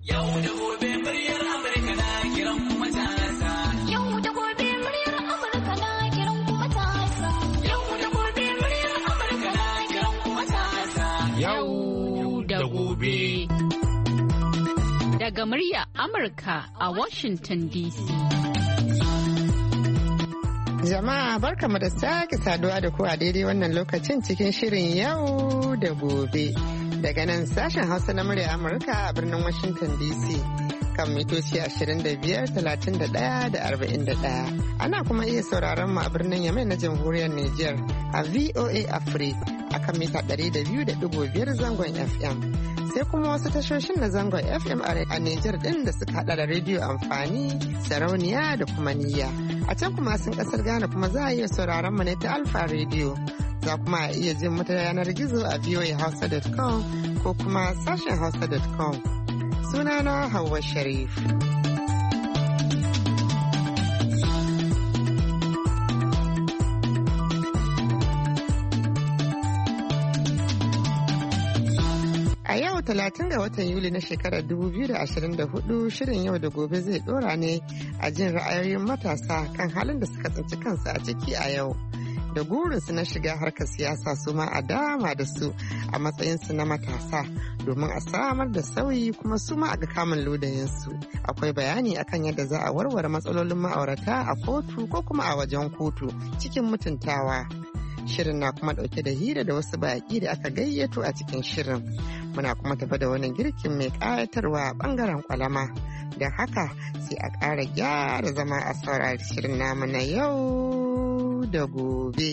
Yau da gobe muryar Amurka na kiran kuma matasa. Yau da gobe muryar Amurka na kiran kuma matasa. Yau da gobe muryar Amurka na kiran kuma matasa. Yau da gobe. Daga muryar Amurka a Washington DC. Jama'a barkamu da sake saduwa da ku a daidai wannan lokacin cikin shirin yau da gobe. Daga nan sashen Hausa na murya Amurka a birnin Washington DC kan mitoci 25, 31 da 41. Ana kuma iya sauraron mu a birnin Yamai na jamhuriyar Nijar a VOA Africa a kan mita 200.5 zangon FM. Sai kuma wasu tashoshin na zangon FM a Nijar din da suka hada da rediyo amfani, sarauniya da kuma niyya. A can kuma sun kasar Ghana kuma za a iya sauraron mu ne ta Alfa Radio. Za kuma a iya jin mu ta yanar gizo a voahausa.com ko kuma sashen hausa.com. Sunana Hauwa Sharif. A yau 30 ga watan Yuli na shekarar 2024 shirin yau da gobe zai dora ne a jin ra'ayoyin matasa kan halin da suka tsinci kansu a ciki a yau. Da burinsu na shiga harkar siyasa su ma a dama da su a matsayinsu na matasa domin a samar da sauyi kuma su ma a ga kamun ludayinsu. Akwai bayani akan yadda za a warware matsalolin ma'aurata a kotu ko kuma a wajen kotu cikin mutuntawa. Shirin na kuma dauke da hira da wasu baƙi da aka gayyato a cikin shirin. Muna kuma tafi da wani girkin mai ƙayatarwa a ɓangaren kwalama. Don haka sai a ƙara gyara zama a saurari shirin namu na yau da gobe.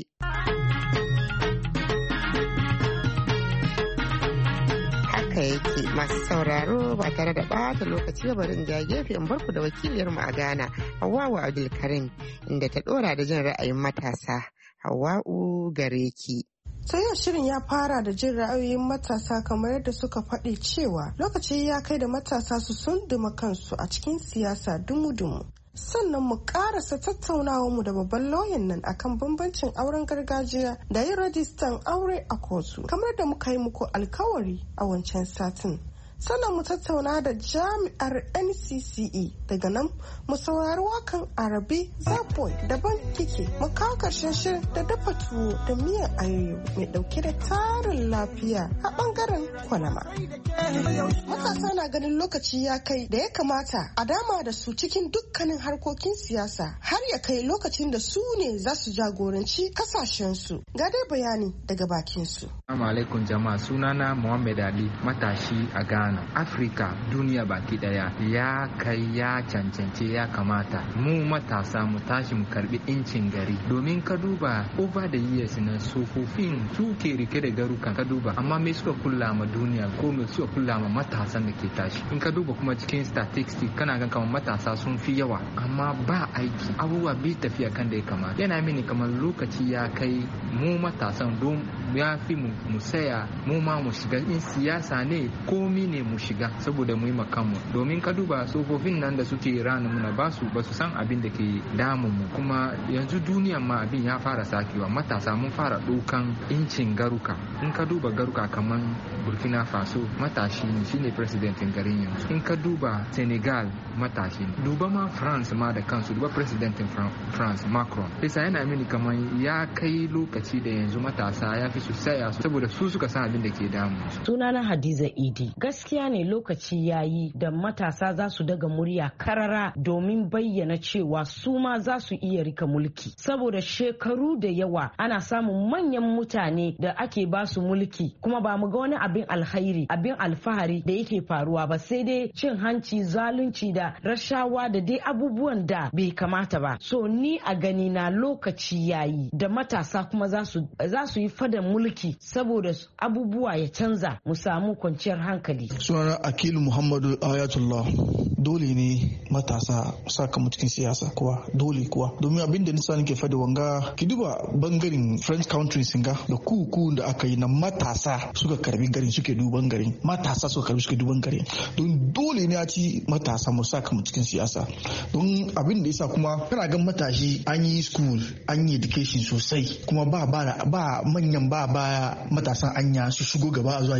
Haka yake masu sauraro ba tare da ɓata lokaci barin ja gefe in barku da wakiliyarmu a Ghana, Hawwa'u Abdulkarim, inda ta ɗora da jin ra'ayin matasa. Hawwa'u gare ki. Sai yau shirin ya fara da jin ra'ayoyin matasa kamar yadda suka faɗi cewa lokaci ya kai da matasa su sunduma kansu a cikin siyasa dumu-dumu. Sannan mu karasa tattaunawa mu da babban lauyan nan akan bambancin auren gargajiya da yin rajistan aure a kotu kamar da muka yi muku alkawari a wancan satin. Sannan mu tattauna da jami'ar NCCE daga nan mu saurari wakan Arabi Zaboy daban kike mu kawo karshen shirin da dafa tuwo da miyan ayoyo mai dauke da tarin lafiya a bangaren kwalama. Matasa na ganin lokaci ya kai da ya kamata a dama da su cikin dukkanin harkokin siyasa har ya kai lokacin da su ne za su jagoranci kasashensu. Ga dai bayani daga bakinsu. Assalamu alaikum jama'a, sunana Muhammad Ali, matashi a Ghana. Afirka, duniya baki daya ya kai ya cancance ya kamata mu matasa mu tashi mu karbi incin gari, domin ka duba over the years na tsofaffin su ke rike da garukan ka duba, amma me suka kula ma duniya ko me suka kula ma matasan da ke tashi. In ka duba kuma cikin statistics kana gan kamar matasa sun fi yawa amma ba aiki, abubuwa bi tafiya kan da ya kamata. Yana mini kamar lokaci ya kai mu matasan don ya fi mu saya mu ma mu shiga in siyasa ne komi ne mu shiga saboda mu yi makanmu, domin ka duba tsofaffin nan da suke ranar muna ba su san abin da ke damun mu. Kuma yanzu duniyan ma abin ya fara sakewa, matasa mun fara ɗaukan incin garuka. In ka duba garuka kamar Burkina Faso matashi ne shine presidentin garin yanzu. In ka duba Senegal matashi ne. Duba ma France ma da kansu, duba presidentin France Macron. Bisa yana mini kamar ya kai lokaci da yanzu matasa ya fi su saya saboda su suka san abin da ke damu. Sunana Hadiza Idi. Gaskiya ne lokaci yayi da matasa za su daga murya karara domin bayyana cewa su ma za su iya rika mulki, saboda shekaru da yawa ana samun manyan mutane da ake ba su mulki kuma ba mu ga wani abin alhairi abin alfahari da yake faruwa ba, sai dai cin hanci, zalunci da rashawa da dai abubuwan da bai kamata ba. So ni a gani na lokaci yayi da matasa kuma za su yi fadan mulki saboda abubuwa ya canza mu samu kwanciyar hankali. Sunana Akilu Muhammadu Ayatullah. Dole ne matasa saka mu cikin siyasa kuwa dole kuwa, domin abin da nisa nake fada wanga ki duba bangaren French country singa da kuku da aka yi na matasa suka karbi garin, suke duban garin, matasa suka karbi suke duban garin. Don dole ne a ci matasa mu saka mu cikin siyasa, don abin da yasa kuma kana gan matashi an yi school an yi education sosai kuma ba manyan ba baya matasan anya su shigo gaba a zuwa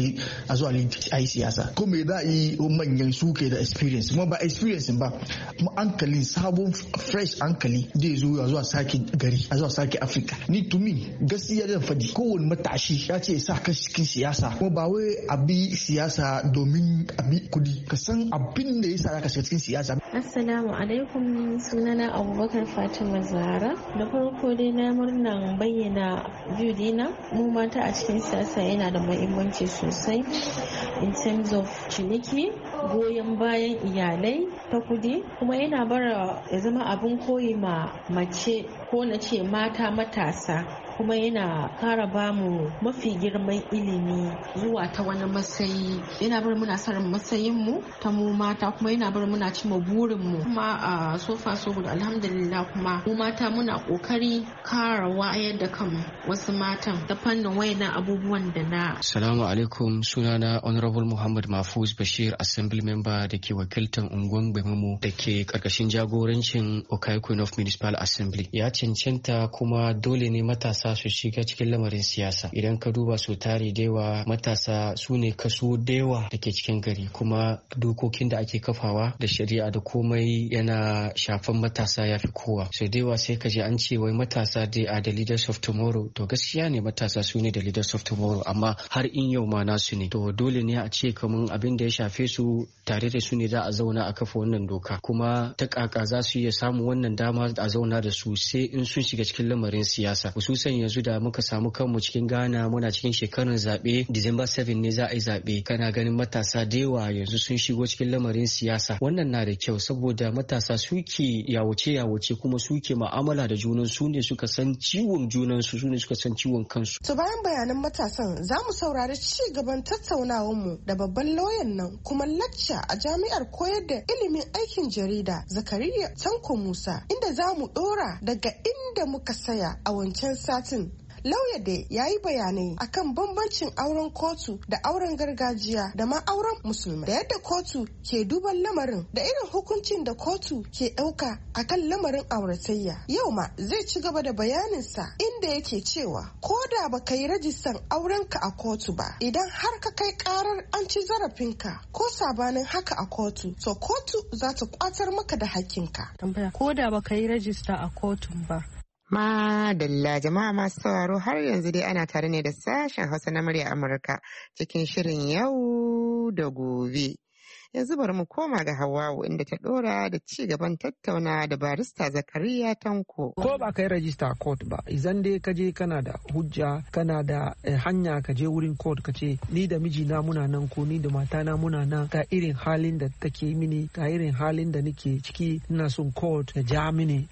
yi siyasa. Ko me za a yi manyan suke da experience kuma ba experience ba kuma hankali sabon fresh hankali zai zo a zuwa sake gari a zuwa sake Africa. Ni to me gaskiya zan fadi kowane matashi ya ce sa ka cikin siyasa kuma ba wai abi siyasa domin abi kudi ka san abin da yasa ka shiga cikin siyasa. Assalamu alaikum, sunana Abubakar Fatima Zara. Da farko dai na murnan bayyana view dina mu mata a cikin siyasa yana da muhimmanci sosai in terms of ciniki, goyon bayan iyalai ta kudi, kuma yana bara ya zama abin koyi ma mace ko na ce mata matasa, kuma yana kara bamu mafi girman ilimi zuwa ta wani matsayi. Yana bar muna sanin matsayin mu ta mu mata, kuma yana bar muna cimma burin mu. Kuma a sofa so good alhamdulillah, kuma mu mata muna kokari kara wayar da kan wasu matan ta fannin wayannan abubuwan da na. Assalamu alaikum, sunana Honorable Muhammad Mahfuz Bashir, Assembly Member da ke wakiltar unguwan Gbemamo da ke karkashin jagorancin Okai Queen of Municipal Assembly. Ya cancanta kuma dole ne matasa su shiga cikin lamarin siyasa. Idan ka duba su tare dewa matasa su ne kaso dewa da ke cikin gari, kuma dokokin da ake kafawa da shari'a da komai yana shafan matasa ya fi kowa. So dewa sai ka je an ce wai matasa dai are the leaders of tomorrow. To gaskiya ne matasa su ne the leaders of tomorrow, amma har in yau ma nasu ne. To dole ne a ce kaman abin da ya shafe su tare da su ne za a zauna a kafa wannan doka, kuma ta kaka za su iya samun wannan dama a zauna da su sai in sun shiga cikin lamarin siyasa. Hususan yanzu da muka samu kanmu cikin Ghana muna cikin shekarar zaɓe, December 7 ne za a yi zaɓe. Kana ganin matasa da yawa yanzu sun shigo cikin lamarin siyasa. Wannan na da kyau saboda matasa suke yawace kuma suke ma'amala da junan su ne suka san ciwon junan su ne suka san ciwon kansu. To bayan bayanan matasan za mu saurari ci gaban tattaunawar mu da babban lauyan nan kuma lacca a jami'ar koyar da ilimin aikin jarida Zakariya Tanko Musa, inda za mu dora daga inda muka saya a wancan satin. Lauya da ya yi bayanai akan bambancin auren kotu da auren gargajiya da ma auren musulmai, da yadda kotu ke duban lamarin da irin hukuncin da kotu ke ɗauka akan lamarin auratayya. Yau ma zai ci gaba da bayaninsa inda yake cewa ko da ba ka yi rajistan aurenka a kotu ba, idan har ka kai karar an ci zarafinka ko sabanin haka a kotu, to kotu za ta kwatar maka da hakkinka. Ko da ba ka yi rajista a kotun ba. Madalla jama'a masu sauraro, har yanzu dai ana tare ne da sashen Hausa na murya Amurka cikin shirin yau da gobe. Yanzu bari mu koma ga Hawwa'u inda ta dora da ci gaban tattauna da barista Zakariya Tanko. Ko ba kai rajista a court ba, idan dai ka je kana da hujja, kana da hanya ka je wurin court ka ce ni da mijina muna nan ko ni da matana muna nan, ga irin halin da take mini, ga irin halin da nake ciki, ina son court ya ja mini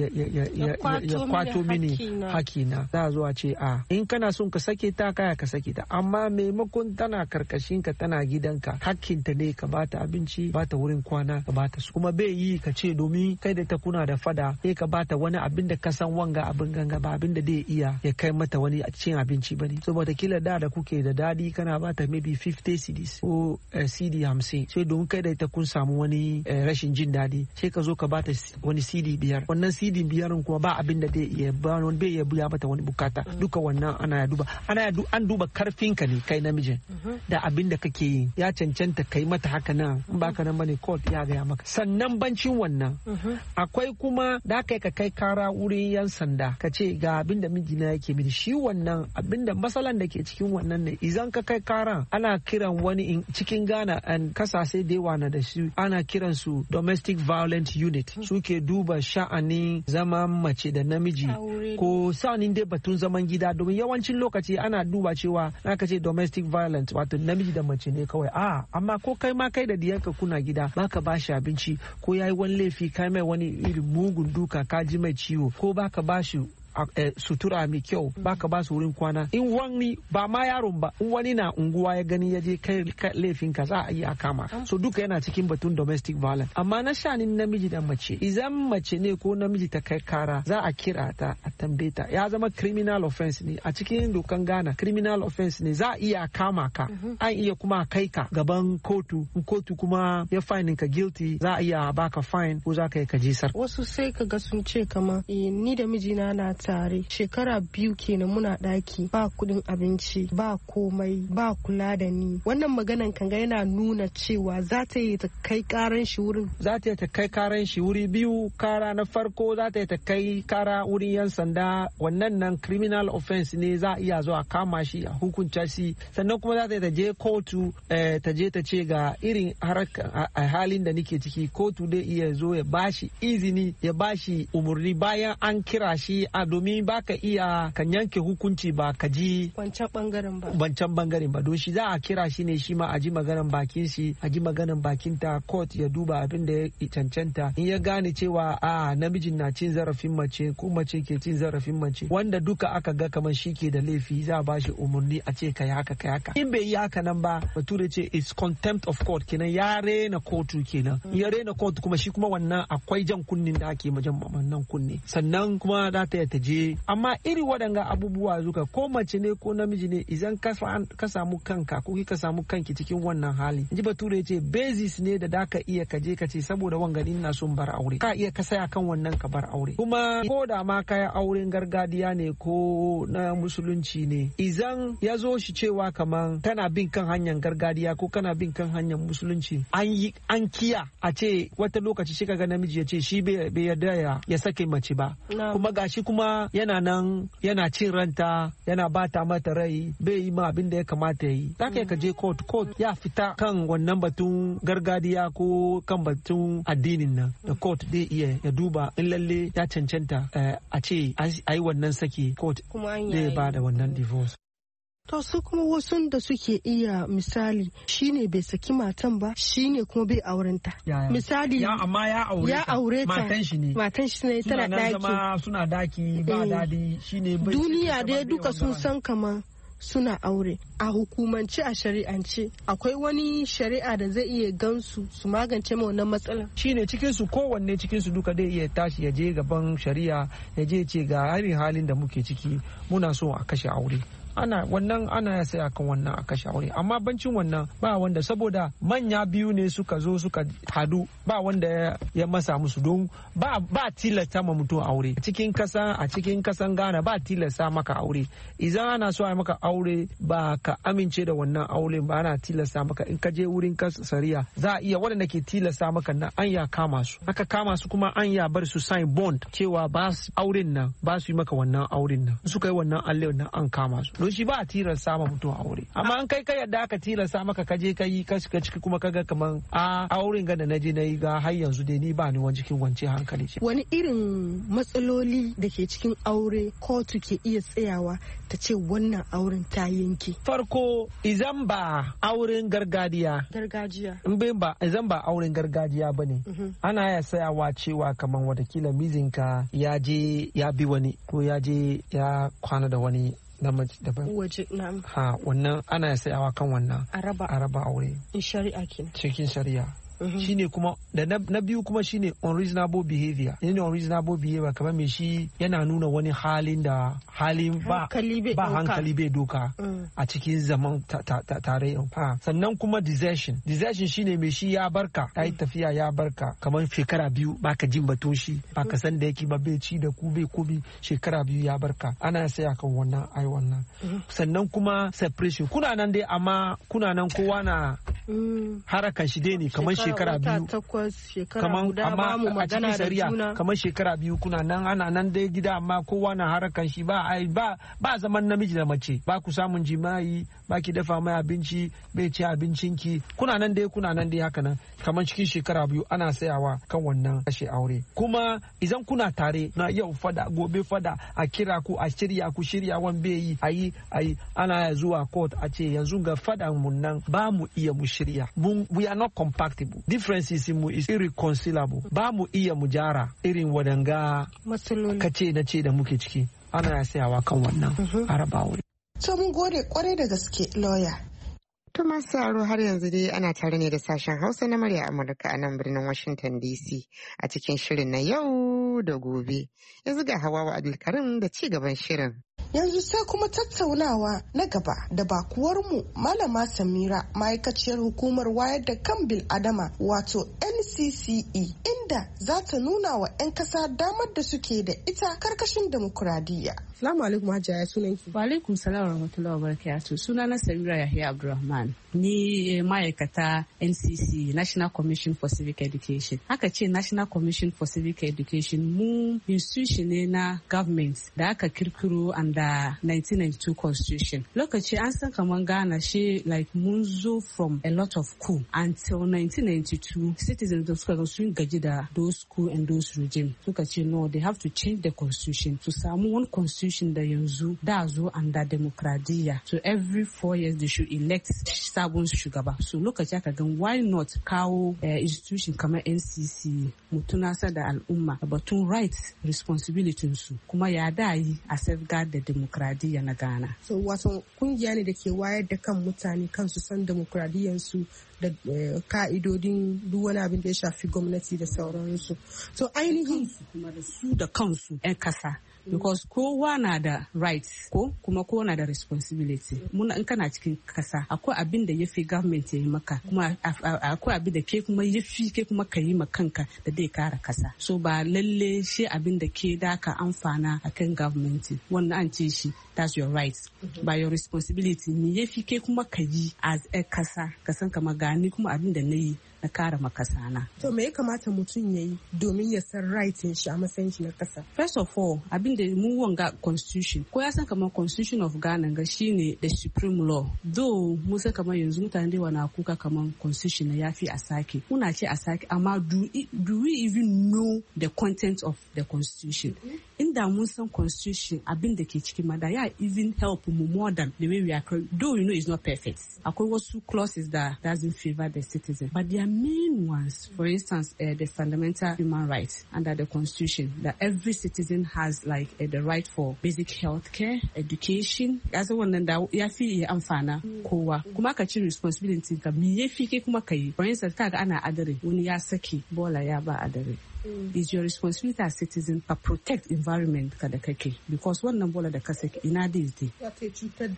ya kwato mini hakina. Za a zo a ce in kana son ka sake ta kaya ka sake ta, amma maimakon tana karkashin ka tana gidanka, hakkinta ne ka bata abinci, bata wurin kwana, ka bata su. Kuma bai yi ka ce domin kai da ta kuna da fada sai ka bata wani abin da ka san wanga abin ganga ba abin da zai iya ya kai mata wani cin abinci bane. Saboda kila da kuke da dadi kana bata maybe 50 cedis ko cd 50, sai domin kai da ta kun samu wani rashin jin dadi sai ka zo ka bata wani cd 5. Wannan cd 5 kuma ba abin da zai iya ba, wani bai iya biya mata wani bukata. Duka wannan an duba karfin ka ne kai namijin da abin da kake yi, ya cancanta kai mata haka nan, in baka nan bane court ya gaya maka. Sannan bancin wannan akwai kuma da kai ka kai kara wurin yan sanda ka ce ga abin da mijina yake mini, shi wannan abin da matsalan da ke cikin wannan ne. Idan ka kai kara ana kiran wani cikin Ghana an kasashe da yawa na da shi, ana kiran su domestic violence unit. Suke duba sha'anin zaman mace da namiji ko sha'anin dai batun zaman gida, domin yawancin lokaci ana duba cewa naka ce domestic violence wato namiji da mace ne kawai. Amma ko kai ma kai da diyarka kuna gida baka bashi abinci, ko yayi wani laifi kai mai wani irin mugun duka ka ji mai ciwo, ko baka bashi sutura mai kyau, baka ba su wurin kwana, in wani ba ma yaron ba, in wani na unguwa ya gani ya je kai laifin ka za a yi a kama. So duka yana cikin batun domestic violence. Amma na shanin namiji da mace, idan mace ne ko namiji ta kai kara za a kira ta a tambaye ta, ya zama criminal offense ne a cikin dokan Ghana. Criminal offense ne, za a iya kama ka, an iya kuma kai ka gaban kotu, kotu kuma ya fine ka guilty, za a iya baka fine ko za ka yi ka jisar. Wasu sai ka ga sun ce kama ni da mijina na tare shekara 2 kenan muna ɗaki ba kuɗin abinci ba komai ba kula da ni. Wannan maganan kanga yana nuna cewa za ta yi ta kai karan shi wurin. Za ta yi ta kai karan shi wuri biyu. Kara na farko za ta yi ta kai kara wurin 'yan sanda, wannan nan criminal offense ne, za a iya zuwa kama shi a hukunta shi. Sannan kuma za ta yi ta je kotu ta je ta ce ga irin a halin da nike ciki, kotu dai iya zo ya bashi izini ya bashi umurni bayan an kira shi a domin baka iya kan yanke hukunci ba ka ji wancan bangaren ba don shi za a kira shi ne shi ma a ji maganan bakin shi, a ji maganan bakin ta, court ya duba abin da ya cancanta. In ya gane cewa namijin na cin zarafin mace ko mace ke cin zarafin mace, wanda duka aka ga kamar shi ke da laifi, za a bashi umurni a ce kai haka kai haka. In bai yi haka nan ba, bature ce it's contempt of court, kenan ya rena kotu kenan. Ya rena kotu kuma shi kuma wannan akwai jan kunnin da ake majan wannan kunne. Sannan kuma za ta je, amma iri waɗanga abubuwa zuka ko mace ne ko namiji ne, idan ka samu kanka ko ka samu kanki cikin wannan hali, ji bature ce basis ne da ka iya ka je ka ce saboda wangani na son bar aure, ka iya ka saya kan wannan ka bar aure. Kuma ko da ma kaya auren gargajiya ne ko na musulunci ne, idan ya zo shi cewa kaman kana bin kan hanyar gargajiya ko kana bin kan hanyar musulunci, an kiya a ce wata lokaci shi kaga namiji ya ce shi bai yarda ya sake mace ba, kuma gashi kuma yana nan yana cin ranta, yana bata mata rai, bai yi ma abin da ya kamata ya yi. Zaka ka je court ya fita kan wannan batun gargajiya ko kan batun addinin nan, da court dai iya ya duba in lalle ya cancanta a ce a yi wannan saki, court zai ba da wannan divorce. To su kuma wasu da suke iya misali shine bai saki matan ba, shine kuma bai aurenta. Misali amma ya aure ta matan shi ne tana daki, suna daki ba dadi, shine bai duniya dai duka sun san kamar suna aure. A hukumance a shari'ance akwai wani shari'a da zai iya gansu su magance ma wannan matsalar? Shine cikin su kowanne cikin su duka dai iya tashi ya je gaban shari'a, ya je ce ga halin da muke ciki, muna so a kashe aure. Ana ya saya kan wannan a kashe aure, amma bancin wannan ba wanda, saboda manya biyu ne suka zo suka hadu, ba wanda ya masa musu, don ba tilasta ma mutum aure a cikin kasan Ghana, ba tilasta maka aure. Idan ana so a maka aure ba ka amince da wannan aure ba, ana tilasta maka. In ka je wurin shari'a za a iya waɗanda ke tilasta maka nan an ya kama su, aka kama su kuma an ya bar su sign bond cewa ba auren nan ba su yi maka wannan auren nan, suka yi wannan alle nan an kama su. Don shi ba a tilasta ma mutum aure, amma an kai yadda aka tilasta maka ka je ka yi ka shiga ciki kuma kaga kaman auren ga da na je na yi ga har yanzu dai ni ba ni wani cikin wance hankali. Wani irin matsaloli da ke cikin aure kotu ke iya tsayawa ta ce wannan auren ta yanke? Farko izan ba auren gargajiya izan ba auren gargajiya bane, ana ya tsayawa cewa kaman watakila mijinka ya je ya bi wani ko ya je ya kwana da wani daban waje. Wannan ana sayawa kan wannan araba aure in shari'a kenan, cikin shari'a. Shine kuma da na biyu kuma shine unreasonable behavior. Unreasonable behavior kamar me shi yana nuna wani halin ba hankali bai doka a cikin zaman tare. Sannan kuma desertion shine me shi ya barka, ya yi tafiya ya barka kamar shekara 2 baka jin batun shi, baka san da yake ba, bai ci da ku bai komi, shekara 2 ya barka, ana saya kan wannan wannan. Sannan kuma separation, kuna nan dai amma kuna nan kowa na harakan shi dai ne kamar shekara 2, kamar amma a cikin shari'a kamar shekara 2 kuna nan ana nan dai gida amma kowa na harakan shi, ba zaman namiji da mace, ba ku samun jima'i, ba ki dafa mai abinci, bai ci abincinki, kuna nan dai haka nan kamar cikin shekara 2 ana sayawa kan wannan kashe aure. Kuma idan kuna tare na yau fada gobe fada, a kira ku a shirya wan bai yi ayi ana zuwa court a ce yanzu ga fadan mun nan ba mu iya mu shirya, we are not compatible, differences mu is irreconcilable, ba mu iya mu jara irin wadanga kace na ce da muke ciki, ana ya sayawa kan wannan araba wuri. To mun gode kwarai da gaske lawyer. To masu sauraro har yanzu dai ana tare ne da sashen Hausa na murya Amurka a nan birnin Washington DC a cikin shirin na yau da gobe. Yanzu ga Hawawa Abdulkarim da ci gaban shirin. Yanzu sai kuma tattaunawa na gaba da bakuwarmu Malama Samira, ma'aikaciyar hukumar wayar da kan bil'adama wato NCCE, inda wadda za ta nuna wa 'yan kasa damar da suke da ita karkashin demokuraɗiyya. Salamu alaikum Hajiya, sunanki? Wa alaikum salam wa rahmatullahi wa barakatuh. Sunana Samira Yahya Abdulrahman. Ni ma'aikata NCC, National Commission for Civic Education. Aka ce National Commission for Civic Education mu institution ne na government da aka kirkiro under 1992 Constitution. Lokaci an san kaman Ghana shi like mun zo from a lot of coup until 1992 citizens da suka sun gaji da those coup and those regime. Suka ce no, they have to change the constitution to samu one constitution da yanzu da zo under demokradiyya. So every 4 years they should elect sabon shugaba. So lokaci aka gan why not kawo institution kamar NCC mu tunasa da al'umma batun rights responsibilities su kuma ya da yi a safeguard da demokradiyya na Ghana. So wato kungiya ne da ke wayar da kan mutane kansu san demokradiyyar su da ka'idodin duk wani abin da ya shafi gwamnati da sauransu. So ainihin kuma da su da kansu 'yan kasa. Because kowa na da rights ko kuma kowa na da responsibility. Muna in kana cikin kasa akwai abin da yafi government ya yi maka kuma akwai abin da ke kuma yafi ke kuma ka yi ma kanka da dai kara kasa. So ba lalle shi abin da ke da ka amfana akan government wannan an ce shi that's your rights. By your responsibility ni yafi ke kuma ka yi as a kasa ka san kamar gani kuma abin da na yi na kara makasana. To me ya kamata mutum ya yi domin ya san rightin shi a matsayin shi na kasa? First of all, abin da mu wanga constitution ko ya san kamar constitution of Ghana ga shine the supreme law. Though mu san kamar yanzu mutane da wana kuka kamar constitution na yafi a sake. Muna ce a sake amma do we even know the content of the constitution? Inda mun san constitution abin da ke cikin ma da ya even help mu more than the way we are. Though you know it's not perfect. Akwai wasu clauses that doesn't favor the citizen, but there are main ones. For instance, the fundamental human rights under the constitution that every citizen has like the right for basic health care, education. As wannan da ya fi amfana kowa. Kuma ka ci responsibility ka me yafi ke kuma kai. For instance, kaga ana adare wani ya saki bola ya ba adare. It's your responsibility as citizen to protect environment ka da kake because wannan bola da ka saki ina da yake ya ce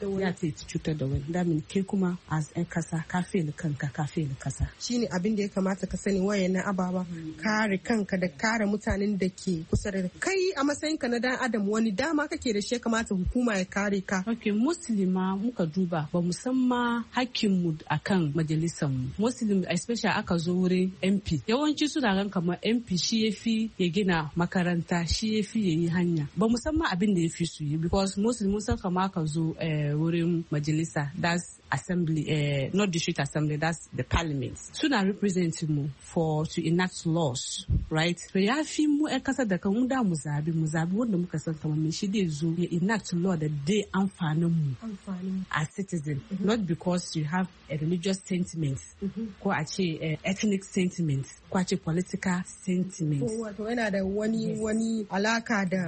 cutar da wani da min ke kuma as ɗan kasa ka fail kanka ka fail kasa shine abin da ya kamata ka sani wayannan ababa kare kanka da kare mutanen da ke kusa da kai a matsayin ka na dan adam wani dama kake da shi kamata hukuma ya kare ka. Okay, muslima muka duba ba musamman hakkin mu akan majalisar mu muslim especially aka zo wurin MP yawanci suna ran kamar MP shi yafi ya gina makaranta shi yafi ya yi hanya ba musamman abin da yafi su yi because muslim san kama ka zo wurin majalisa that's assembly not district assembly that's the parliament suna representing mu to enact laws right so yafi mu kasa da kan da mu zabi wanda muka san kamar me shi dai zo ya enact law da dai amfanin mu as citizen not because you have a religious sentiment ko a ce ethnic sentiment ko a ce political sentiment wato yana da wani alaka da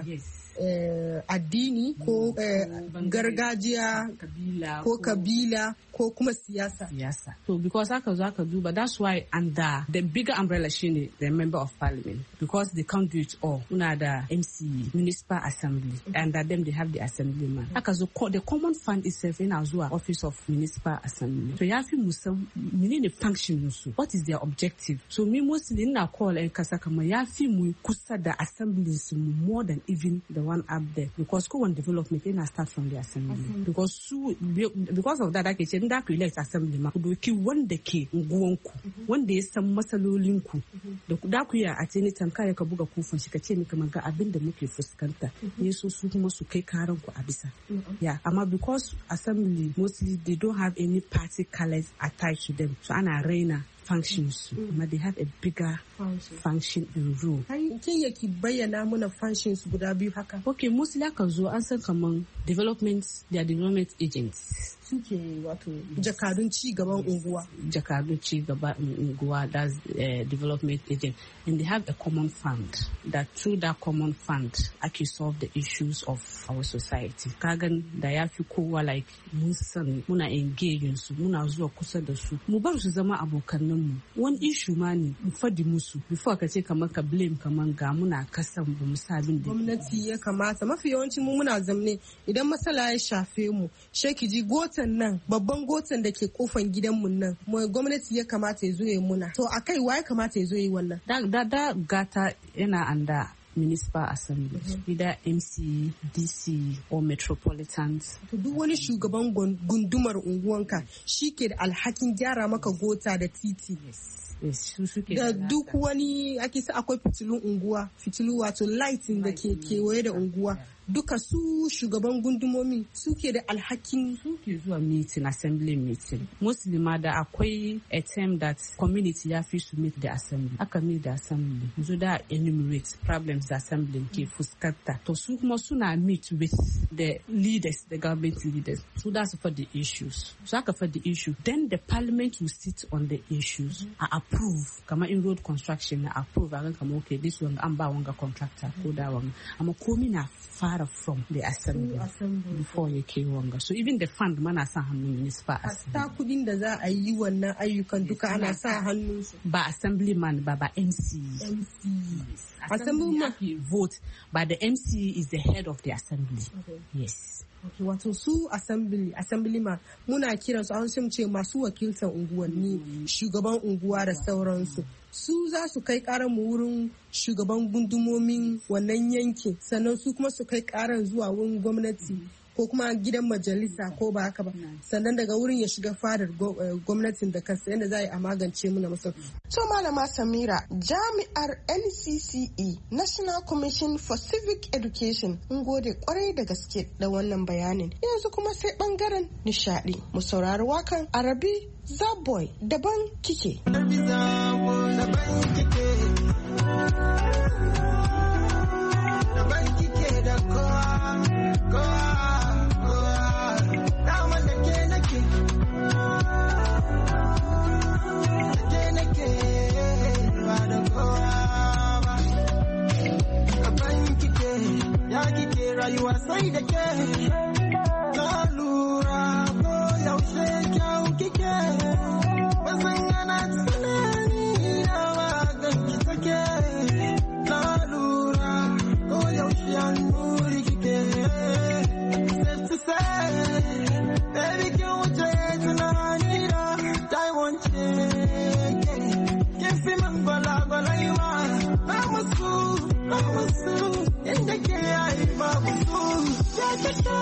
addini ko gargajiya ko kabila ko kuma siyasa. So because aka zo aka duba that's why under the bigger umbrella shine the member of parliament because they can't do it all. Una da MCE, municipal assembly and under them they have the assemblyman. Aka zo the common fund itself in zuwa office of municipal assembly. So yafi musam menene function su what is their objective. So me mostly ina call kasa kamar yafi mu kusa da assemblies mu more than even the one up there because kowane development yana start from the assembly because of that ake ce da ku elect assembly ma ku doki wanda ke unguwanku wanda ya san matsalolinku da ku ya a ce ni tamka ka buga kufan shi ka ce ni kamar ga abin da muke fuskanta ne su kuma su kai karan ku a bisa amma because assembly mostly they don't have any party colors attached to them so ana raina functions but they have a bigger function and role. Kin yake bayyana muna functions guda biyu haka? Okay, mostly aka zo an san kaman development agents. Suke wato jakadun ci gaban unguwa. Jakadun ci gaban unguwa that's development agent and they have a common fund that through that common fund ake solve the issues of our society. Kagan da ya fi kowa like mun sani muna engage su muna zuwa kusa da su mu bar su zama abokan mu wani issue ma ne mu fadi musu before ka ce kamar ka blame kamar ga muna kasan ba mu sabin da gwamnati ya kamata mafi yawancin mu muna zamne idan matsala ya shafe mu sheki ji gotan nan, babban gotan da ke kofan gidanmu nan, gwamnati ya kamata ya zo ya muna. To akai wa ya kamata ya zo yi wannan? Da gata yana anda municipal assembly, either MC, DC or metropolitans. Duk wani shugaban gundumar unguwanka shi ke da alhakin gyara maka gota da titi. Da duk wani ake sa akwai fitilun unguwa, fitilu wato lighting da ke kewaye da unguwa. Duka su shugaban gundumomi suke da alhakin, suke zuwa meeting, assembly meeting. Mostly ma da akwai a term that community ya fi su meet the assembly. Aka meet the assembly, zo da enumerate problems the assembly ke fuskanta. To su kuma suna meet with the leaders, the government leaders. So that's for the issues. So aka for the issue. Then the parliament will sit on the issues and approve. Kama in road construction na approve. Agan kama okay, this one amba wanga contractor ko da wanga. Ama komi na far from the assembly before you came wanga. So even the fund mana sa hannun municipal assembly. Ta kudin da za a yi wannan ayyukan duka ana sa hannun su. Ba assemblyman ba MC. Assemblyman vote, but the MC is the head of the assembly. Okay. Yes. Okay, wato su assemblyman muna kiransu an sun ce masu wakiltar unguwanni, shugaban unguwa da sauransu. Su za su kai karan mu wurin shugaban gundumomin wannan yankin, sannan su kuma su kai karan zuwa wurin gwamnati ko kuma gidan majalisa ko ba haka ba, sannan daga wurin ya shiga fadar gwamnatin da kansa yadda za a magance muna masu. So Malama Samira, jami'ar NCCE National Commission for Civic Education, in gode kwarai da gaske da wannan bayanin. Yanzu kuma sai bangaren nishadi, mu saurari wakan Arabi Zaboy daban kike. Rayuwa sai da ke na lura ko yaushe kyau kike ba san yana tsanani na maganki take na lura ko yaushe an nuri kike safe to say baby kin wuce tunani na ta wance kin fi man gwalagwalai ma ba musu inda ke yayi babu su ya kake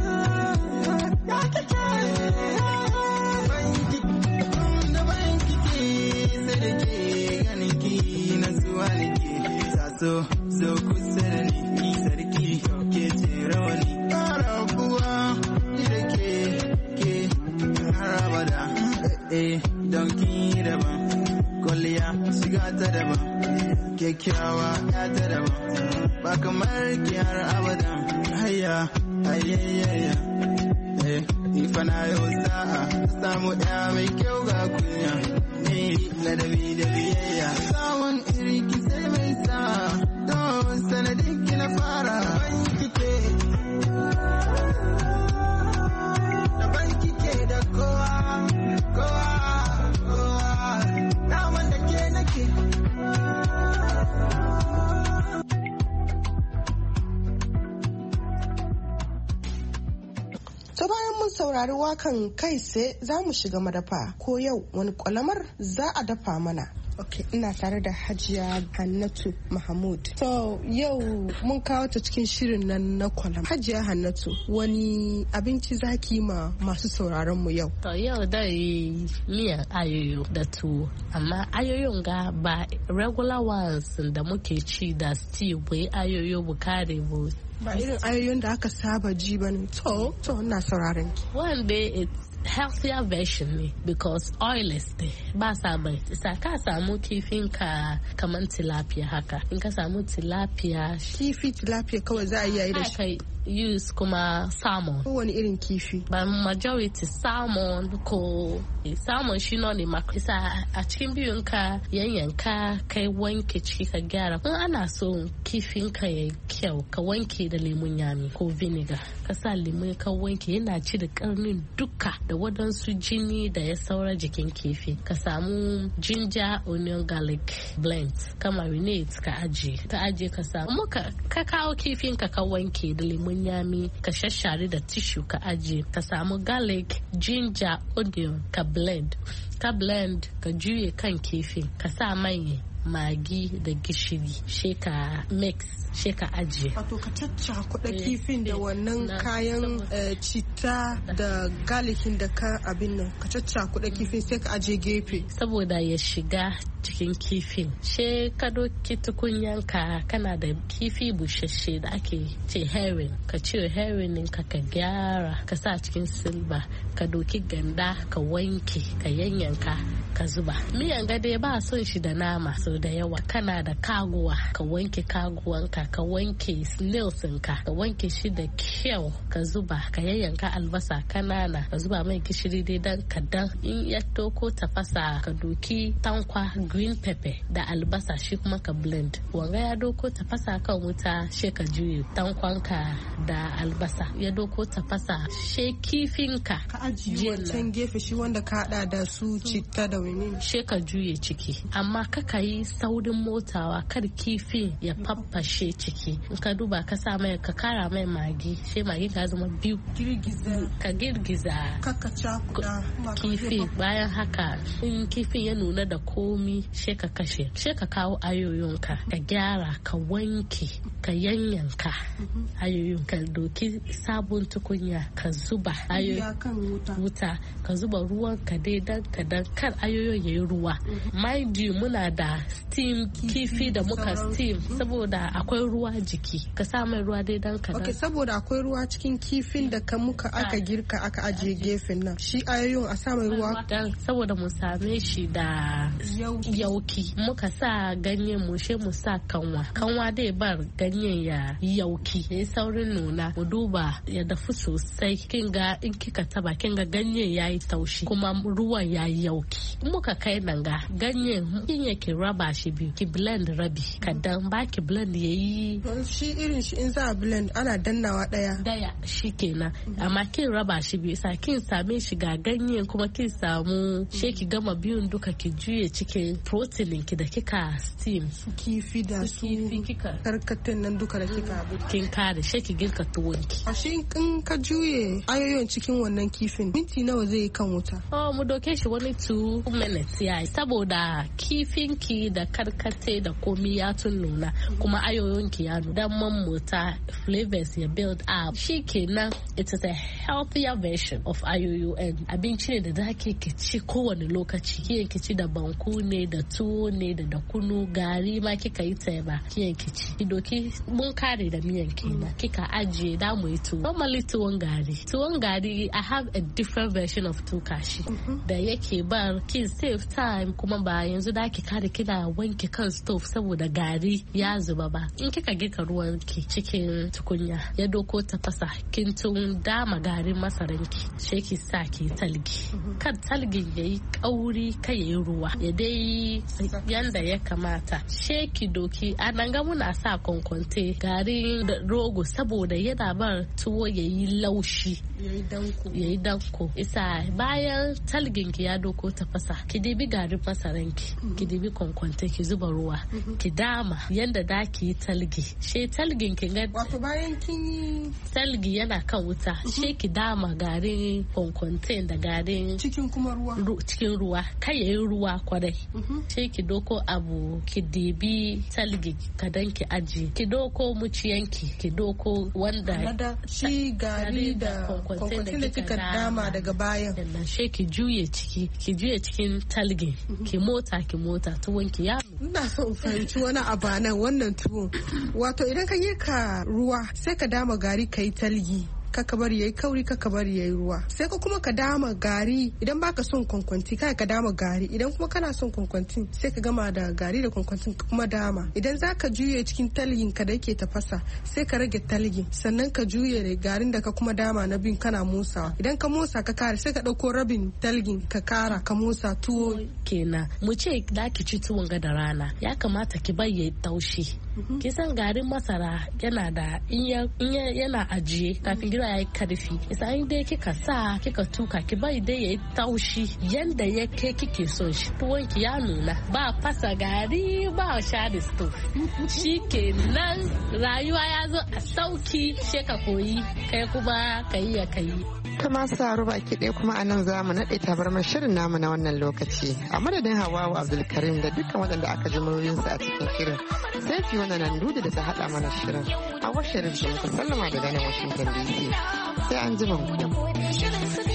banki sai da ke ganin ki na zuwa ne ke saso zo kusa da ni sarki ke ce rawani rabuwa ni da ke haraba da don ki daban kwalliya shiga ta daban kyakkyawa ya ta daban ba kamar ki har abada hayya hayyayya ifa na yau sa'a samu ɗaya mai kyau ga kunya ne ladabi da biyayya samun iri ki sai mai sa'a don sanadin ki na fara ban kike da kowa daman da ke nake. To bayan mun saurari wakan kai sai za mu shiga madafa, ko yau wani kwalamar za a dafa mana. Ok, ina tare da Hajiya Hannatu Mahmud. So yau mun kawo ta cikin shirin nan na kwalam. Hajiya Hannatu, wani abinci zaki ma masu sauraron mu yau? To yau dai miyar ayoyo da tuwo, amma ayoyon ga ba regular ones da muke ci da stew bai ayoyo bukare bu. Ba irin ayoyin da aka saba ji ba ne. To ina sauraron ki. One day it's healthier version ne because oilless ne ba sa mai. Isa ka samu kifin ka kaman tilapia haka. In ka samu tilapia. Kifi tilapia kawai za a yi da shi. Use kuma salmon. Wani irin kifi? But majority salmon ko salmon shi ne isa a cikin biyun ka yanyanka kai wanke ciki ka gyara. In ana so kifin ka ya kyau ka wanke da lemun yami ko vinegar. Ka sa lemun ka wanke yana ci da karnin duka da wadansu jini da ya saura jikin kifi. Ka samu ginger, onion, garlic blend. Ka marinate ka aje. Ka aje ka samu ka kawo kifin ka wanke da lemun lemon yami ka shashare da tissue ka aje. Ka samu garlic, ginger, onion ka blend ka juye kan kifin, ka sa mai, magi da gishiri, sheka mix, sheka ajiye. Wato ka caccakuɗa kifin da wannan kayan citta da galikin da ka abin nan, ka caccakuɗa kifin sai ka aje gefe. Saboda ya shiga cikin kifin. She ka doki tukunyanka, kana da kifi bushashe da ake ce herring, ka cire herring ka gyara, ka sa cikin silba, ka doki ganda ka wanke, ka yanyanka, ka zuba. Miyan gade ba son shi da nama so da yawa. Kana da kaguwa, ka wanke kaguwanka, ka wanke snailsinka, ka wanke shi da kyau, ka zuba, ka yanyanka albasa kanana, ka zuba mai gishiri dai dan kadan. In ya doko tafasa, ka doki tankwa, green pepper da albasa, shi kuma ka blend. Wanga ya doko tafasa kan wuta, she ka juye tankwanka da albasa. Ya doko tafasa, she kifinka ka ajiye wancan gefe, shi wanda ka hada da su citta da wani, she ka juye ciki. Amma kaka yi saurin motawa, kar kifin ya faffashe ciki. In ka duba ka sa mai, ka kara mai magi, she magi ka zama biyu, ka girgiza kifi. Bayan haka in kifin ya nuna da komi, she ka kashe, she ka kawo ayoyinka, ka gyara, ka wanke, ka yanyanka ayoyin, ka doki sabon tukunya, ka zuba wuta, ka zuba ruwan ka dai dan kadan, kar ayoyin yayi ruwa. Mind you, muna da steam kifi da muka steam, saboda akwai ruwa jiki, ka sa mai ruwa dai dan kadan. Okay, saboda akwai ruwa cikin kifin da muka aka girka aka ajiye gefen nan, shi ayoyin a sa mai ruwa saboda mu same shi da yauki. Muka sa ganyen mu, she mu sa kanwa dai bar ganyen ya yauki, ya saurin nuna. Mu duba ya dafu sosai, kinga in kika taba kinga ganyen yayi taushi kuma ruwan yayi yauki. Muka kai nan ga ganyen, kin yake raba shi biyu, ki blend rabi kadan, ba ki blend yayi shi irin shi. In za a blend ana dannawa daya shikenan, amma kin raba shi biyu, sa kin same shi ga ganyen kuma kin samu, she ki gama biyun duka, ki juye cikin protein ki da kika steam, su kifi da su karkatan nan duka da kika abu, kin kare, she ki girka tuwonki. Ashe in ka juye ayoyin cikin wannan kifin, minti nawa zai yi kan wuta? Mu doke shi wani 2 minutes yayi, saboda kifinki da karkate da komi ya tun nuna, kuma ayoyinki ya nuna, dan mamuta flavors ya build up. Shikenan, it is a healthier version of ayoyo, and abinci ne da zaki ki ci kowane lokaci. Kiyan ki ci da banku ne, da tuwo ne, da kunu, gari ma kika yi teba, kiyan ki ci. Ki doki, mun kare da miyan kenan, kika ajiye, da mu yi tuwo. Normally tuwon gari, I have a different version of tukashi da yake bar kin save time, kuma ba yanzu da ki kare kina wanke kan stove saboda gari ya zuba ba. In kika girka ruwan ki cikin tukunya, ya doko tafasa, kin tun dama garin masaranki, she ki sa ki talgi. Kan talgin yayi kauri, kai yayi ruwa, ya dai yanda ya kamata. She ki doki, anan ga muna sa konkonte garin da rogo, saboda yana bar tuwo yayi laushi, yayi danko. Isa bayan talgin ki ya doko tafasa, ki dibi garin masaranki, ki dibi konkonte, ki zuba ruwa, ki dama yanda da ki yi talgi. She talgin ki ga, wato bayan kin yi talgi yana kan wuta, she ki dama garin konkonte da garin cikin kuma ruwa, cikin ruwa, kai yayi ruwa kwarai. She ki doko abu, ki dibi talgi kadan ki aji, ki doko muciyanki, ki doko wanda shi gari da konkonte da kika dama daga bayan, she ki juye cikin talgin, ki mota tuwonki ya. Ina so in fahimci wani abu nan, wannan tuwon wato idan ka yi ka ruwa, sai ka dama gari ka yi talgi, kaka bari yayi kauri, kaka bari yayi ruwa, sai ka kuma ka dama gari. Idan baka son kwankwanti, kai ka dama gari. Idan kuma kana son kwankwanti, sai ka gama da gari da kwankwantin kuma dama. Idan zaka juye cikin talgin ka da yake tafasa, sai ka rage talgin, sannan ka juye da garin da ka kuma dama na bin, kana musawa. Idan ka musa ka kare, sai ka dauko rabin talgin ka kara, ka musa tuwo kenan. Mu ce da ki ci tuwon ga da rana, ya kamata ki bar yayi taushi, kisan garin masara yana da yana ajiye kafin gida ya yi karfi isa in dai kika sa kika tuka ki bai dai ya yi taushi yanda ya kai kike son shi tuwon ki ya nuna ba fasa gari ba share stove shi ke nan rayuwa ya zo a sauki sheka koyi kai kuma kayi ya kayi. Ta masu saro baki ɗaya kuma a nan za mu naɗe tabarmar shirin namu na wannan lokaci. A madadin Hawwa Abdulkarim da dukkan waɗanda aka ji muryoyinsu a cikin shirin. Sai fi wannan nan dudu da ta haɗa mana shirin. A washe da muka sallama daga nan Washington DC. Sai an ji ku.